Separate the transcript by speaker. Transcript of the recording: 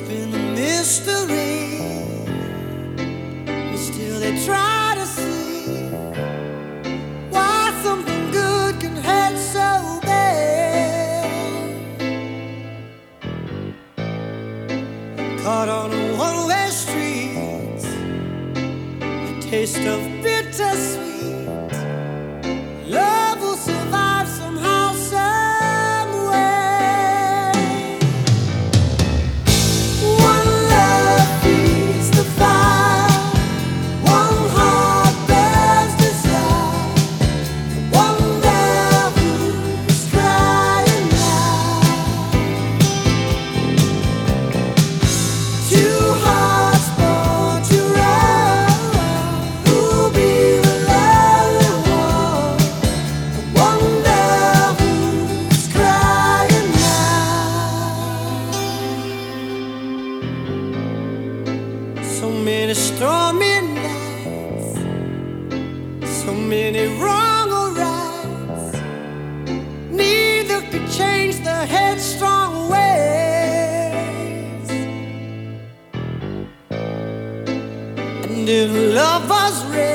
Speaker 1: been a mystery, but still they try to see why something good can hurt so bad. Caught on a one-way street, the taste of bittersweet. Love will survive somehow, some way. One love feeds the fire, one heart bears desire, one love who's crying out. Two hearts born to run, who'll be the lonely one. One love who's crying out. So many stormy nights, so many wrong or rights. Neither could change the headstrong ways. And if love was real,